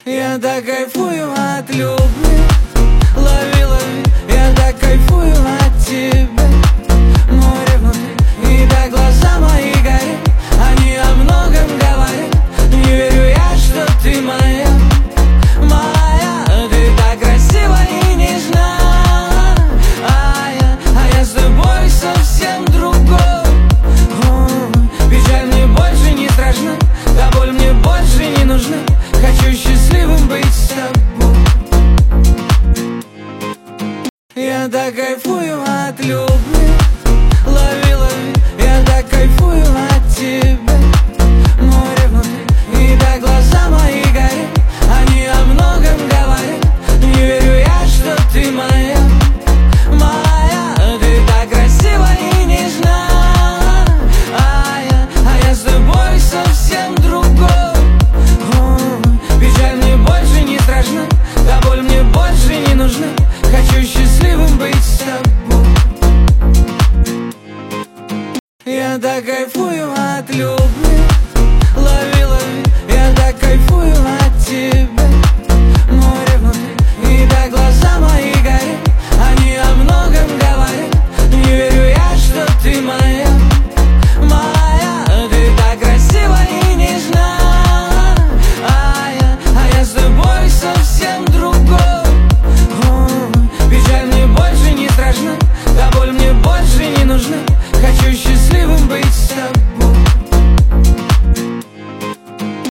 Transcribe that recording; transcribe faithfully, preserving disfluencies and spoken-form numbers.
Я так кайфую от любви. Лови, лови, я так кайфую от тебя. Море внутри, и так глаза мои горят. Они о многом говорят. Не верю я, что ты моя, моя. Ты так красива и нежна, а я, а я с тобой совсем другой. Ой, печаль мне больше не страшна, да боль мне больше не нужна. Хочу счастливым быть с тобой. Я так кайфую от любви. Лови, лови, я так кайфую от тебя. Море внутри, и так глаза мои горят. Они о многом говорят. Не верю я, что ты моя, моя. Ты так красива и нежна, а я, а я с тобой совсем другой. Ой, печаль мне больше не страшна, да боль мне больше не нужна. Хочу счастливым быть с тобой. Я так кайфую от любви.